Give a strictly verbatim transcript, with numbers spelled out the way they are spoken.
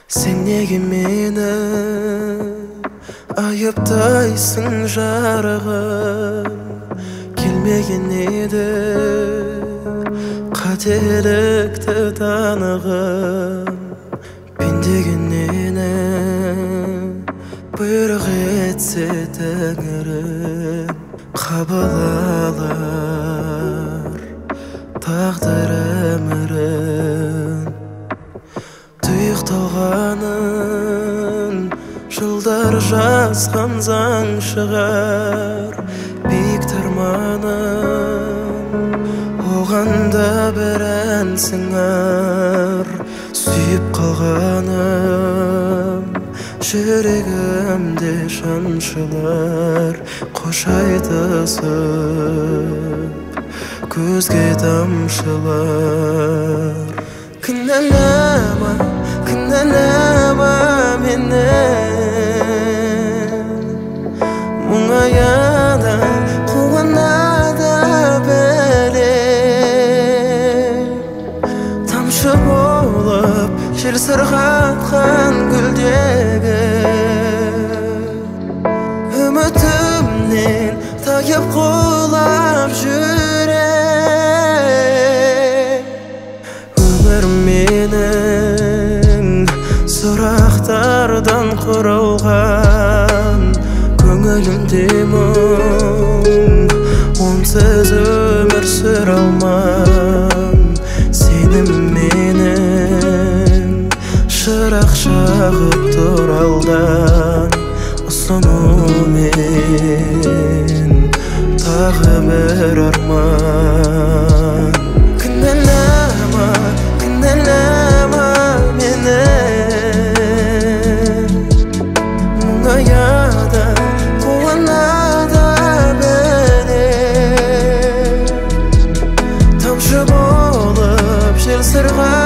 Sen неге мені айыптайсың жарығым? Келмеген еді қателікті танығым. Пендегеннені бұйрық етсе тәңірім, қабыл алар тағдыр өмірін. Тұйықталғанын жылдар жазған заң шығар, биік тұрманым оған да бір ән сыңар. Сүйіп қалғаным жүрегімде шаншылар, қош айтысып көзге тамшылар. Кінәлама, кінәлама мені, мұңаяда қуанада білем. Тамшы болып жел сырғатқан гүлдегі үмітімнен тайып құлап жүрем. Өмір менің сұрақтардан құралған, көңілімде мұң, онсыз өмір сүре алман. Сенім менің шырақ жағып тұр алдан, ұсынумен тағы бір арман. Кінәлама, кінәлама мені, мұңаяда қуанада білем. Тамшы болып жел сырға